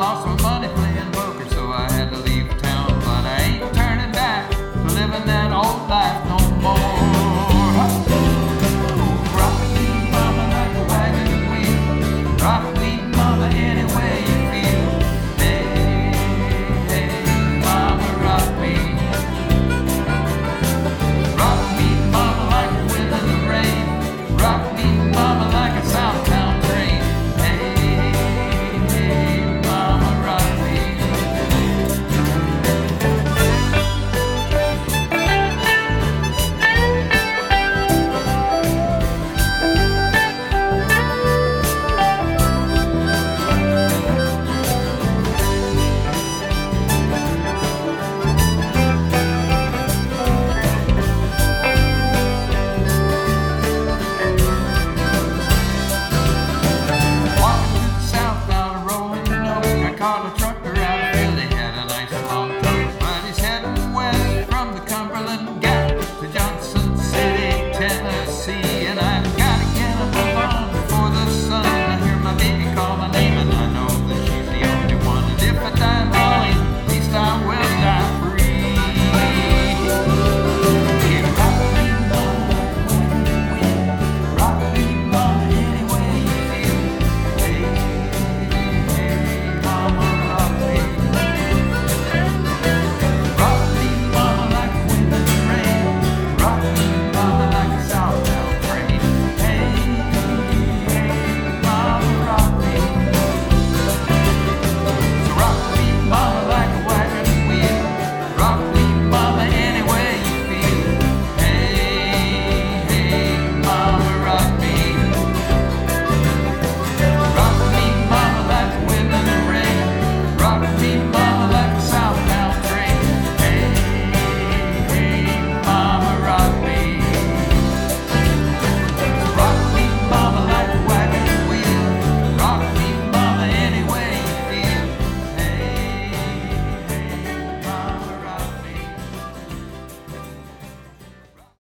lost my money playing poker, so I had to leave town. But I ain't turning back to living that old life no more. Rock me, mama, like a wagon wheel. Rock me, mama, any way you feel. Hey, hey, mama, rock me. Rock me, mama, like the wind and the rain. Rock me, mama, like a southbound train. Hey, hey, mama, rock me. Walking to the south, now rolling, you know, I caught a